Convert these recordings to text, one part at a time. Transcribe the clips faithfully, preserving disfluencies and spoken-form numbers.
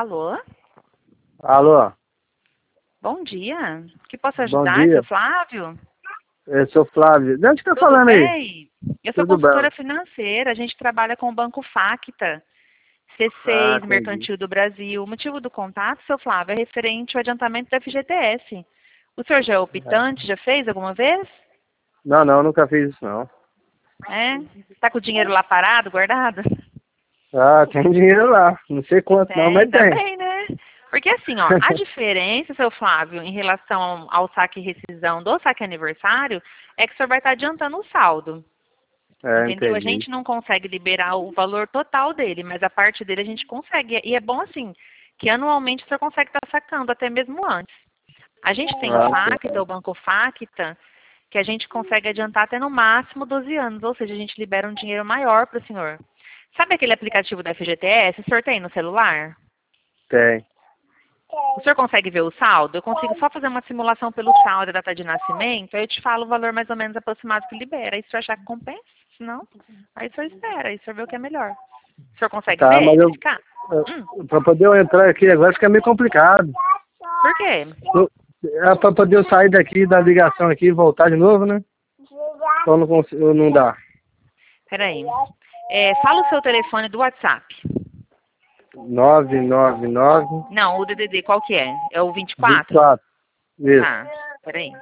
Alô? Alô, Bom dia. Que posso bom ajudar, dia. seu Flávio? Eu sou Flávio. De onde que tá Tudo falando aí? bem? Eu sou Tudo bem. consultora financeira. A gente trabalha com o Banco Facta, C Ah, seis, entendi. Mercantil do Brasil. O motivo do contato, seu Flávio, é referente ao adiantamento do F G T S. O senhor já é Ah. optante? Já fez alguma vez? Não, não, nunca fiz isso não. É? Está com o dinheiro lá parado, guardado? Ah, tem dinheiro lá. Não sei quanto Tem, não, mas ainda tem. bem, né? Porque assim, ó, a diferença, seu Flávio, em relação ao saque e rescisão do saque aniversário, é que o senhor vai estar adiantando o saldo. É, Entendeu? A entendi. gente não consegue liberar o valor total dele, mas a parte dele a gente consegue. E é bom assim, que anualmente o senhor consegue estar sacando, até mesmo antes. A gente tem o Ah, Facta, tá. o Banco Facta, que a gente consegue adiantar até no máximo doze anos, ou seja, a gente libera um dinheiro maior para o senhor. Sabe aquele aplicativo da F G T S? O senhor tem no celular? Tem. O senhor consegue ver o saldo? Eu consigo só fazer uma simulação pelo saldo e data de nascimento, aí eu te falo o valor mais ou menos aproximado que libera. Aí se o senhor achar que compensa, se não, aí o senhor espera, aí o senhor vê o que é melhor. O senhor consegue Tá, ver, mas eu, verificar? Hum, eu pra poder eu entrar aqui agora fica meio complicado. por quê? Eu- É pra poder eu sair daqui da ligação aqui e voltar de novo, né? Então não consigo, não dá. Peraí. É, fala o seu telefone do WhatsApp. Nove nove nove Não, o D D D, qual que é? É o vinte e vinte e quatro? quatro. Isso. Tá, peraí.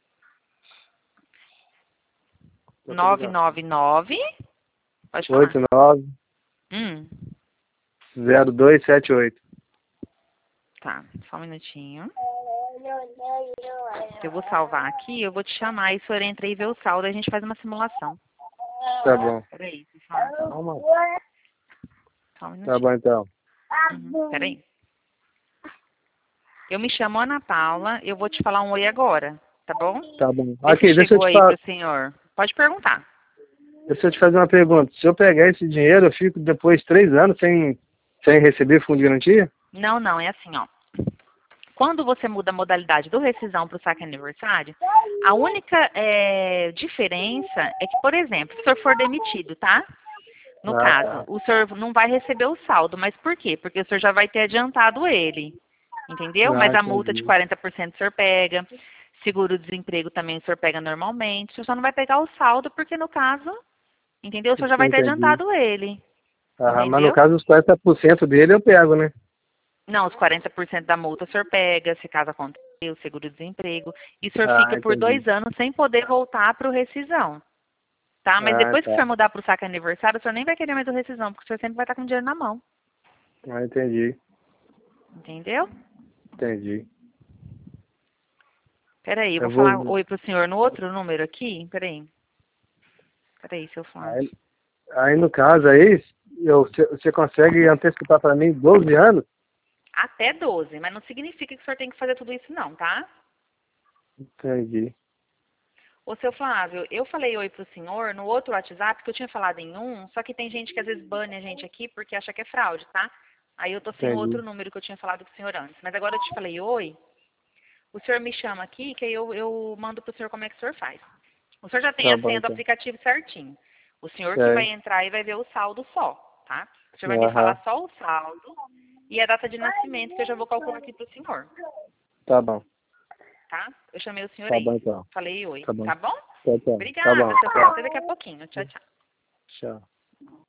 nove nove nove, pode falar. Oito nove Hum, zero dois sete oito. tá, só um minutinho. Que eu vou salvar aqui, eu vou te chamar, aí o senhor entra e vê o saldo, aí a gente faz uma simulação. Tá bom. Peraí, por favor. Calma. Só um Tá bom minutinho. então. Uhum, peraí. Eu me chamo Ana Paula, eu vou te falar um oi agora, tá bom? Tá bom. Vê se Aqui, deixa eu chegou te aí falar, pro senhor. Pode perguntar. deixa eu te fazer uma pergunta. Se eu pegar esse dinheiro, eu fico depois de três anos sem, sem receber fundo de garantia? Não, não, é assim, ó. Quando você muda a modalidade do rescisão para o saque aniversário, a única é, diferença é que, por exemplo, se o senhor for demitido, tá? No Ah, caso, tá. o senhor não vai receber o saldo, mas por quê? Porque o senhor já vai ter adiantado ele, entendeu? Ah, Mas a multa de entendi. quarenta por cento o senhor pega, seguro-desemprego também o senhor pega normalmente, o senhor só não vai pegar o saldo porque, no caso, entendeu? O senhor já vai ter Entendi. adiantado ele, Ah, mas no entendeu? caso, os quarenta por cento dele eu pego, né? Não, os quarenta por cento da multa o senhor pega, se caso acontecer, o seguro-desemprego, e o senhor Ah, fica por entendi. dois anos sem poder voltar para o rescisão, tá? Mas Ah, depois que o tá. senhor mudar para o saque aniversário, o senhor nem vai querer mais o rescisão, porque o senhor sempre vai estar com dinheiro na mão, Ah, entendi. entendeu? Entendi. Peraí, eu Eu vou falar vou. oi pro senhor no outro número aqui, peraí. Peraí, seu Flávio. Aí, aí no caso aí, eu, você você consegue antecipar para mim doze anos? Até doze, mas não significa que o senhor tem que fazer tudo isso não, tá? Entendi. Ô, seu Flávio, eu falei oi pro senhor no outro WhatsApp, que eu tinha falado em um, só que tem gente que às vezes bane a gente aqui porque acha que é fraude, tá? Aí eu tô sem o outro Entendi. número que eu tinha falado com o senhor antes. Mas agora eu te falei oi, o senhor me chama aqui, que aí eu, eu mando pro senhor como é que o senhor faz. O senhor já tem Tá a bom senha do então. aplicativo certinho. O senhor que vai Tem. entrar e vai ver o saldo só, tá? O senhor vai me falar Aham. só o saldo e a data de nascimento, que eu já vou calcular aqui pro senhor, Tá bom. tá? Eu chamei o senhor Tá aí. bom então. Falei oi, Tá bom. tá bom? Tá, tá. Tá Obrigada, bom. seu Flávio. Até daqui a pouquinho. Tchau, tchau. Tchau.